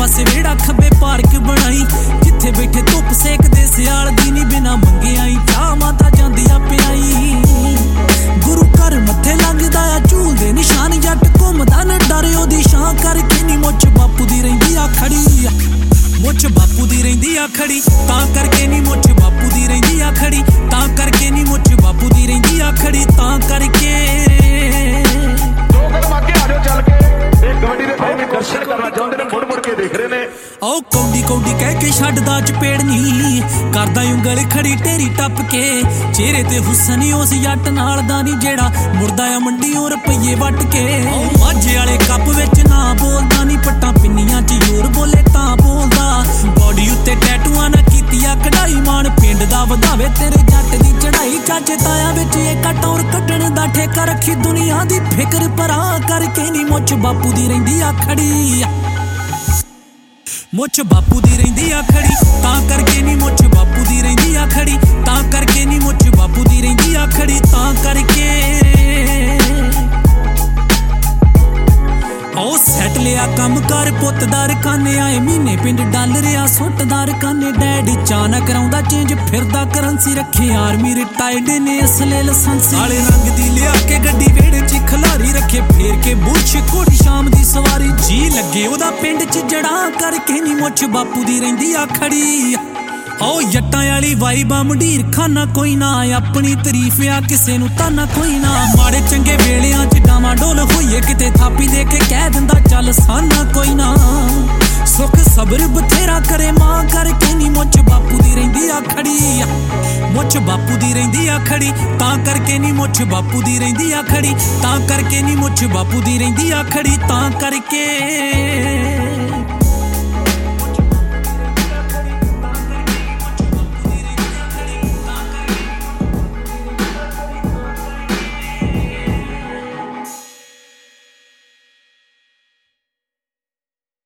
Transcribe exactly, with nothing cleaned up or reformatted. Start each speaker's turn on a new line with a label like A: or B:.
A: पासे वेड़ा खब्बे पार्क बनाई जिथे बैठे धुप सेकदे सियाल दी नी बिना मंगे आई चाह माता जांदिया पियाई गुरु घर मत्थे लंघदा झूलदे निशान जट घुमदा न डरे ओदी शां करके नी मुछ बापू दी रहिंदी आ खड़ी मुछ बापू दी रहिंदी आ खड़ी तां करके नी मुछ बापू दी रहिंदी आ खड़ी तां करके नी मुछ बापू दी रहिंदी आ खड़ी तां करके
B: दो कदम आगे आ जाओ चल के एक कबड्डी दे भाई दर्शन करना चाहुंदे ने मुड़ मुड़ के देख रहे ने
A: ओ कौडी कौडी कह के छड्डदा चपेड़ नी करदा उंगल खड़ी ढेरी टप के चेहरे ते हुस्न उस जट नाल दा नी जेड़ा मुड़दा आ मंडियों रुपये वट के माझे वाले कप विच ना बोलदा नी पट्टां पिन्नियां च जोर बोले तां बोलदा बॉडी उत्ते टैटूआं ना कीतिया कढ़ाई मान पिंड दा वधावे तेरे जट दी चढ़ाई चाचे ताया विच एक टौर कड्ढण दा ठेका रखी दुनिया दी फिकर परा करके नी मुछ बापू दी रहिंदी आ खड़ी मुछ बापू दी रहिंदी आ खड़ी तां करके नी मुछ बापू दी रहिंदी आ खड़ी तां करके नी मुछ बापू दी रहिंदी आ खड़ी तां करके ओ सैट लिया कम कर पुत्तदार काने आए महीने पिंड डल रिया सुटदार काने डैडी चाना कराउंदा चेंज फिरदा करंसी रखे आर्मी रिटायर्ड ने असले लाइसेंस काले रंग दी लिया के गड्डी वेड़े च खलारी रखे फेर के बुछ घोड़ी शाम दी सवारी जी लगे ओदा पिंड च जड़ा करके नी मुछ बापू दी रहिंदी आ खड़ी ओ जट्टां वाली वाइबा मंडीर खाना कोई ना अपनी तारीफ आ किसे नूं ताना कोई ना माड़े चंगे वेलियां च डामाडोल होइए किते थापी दे के कह दिंदा चल साना कोई ना सुख सबर बथेरा करे मां करके नी मुछ बापू दी रहिंदी आ खड़ी मुछ बापू दी रहिंदी आ खड़ी तां करके नी मुछ बापू दी रहिंदी आ खड़ी तां करके नी मुछ बापू दी रहिंदी आ खड़ी तां करके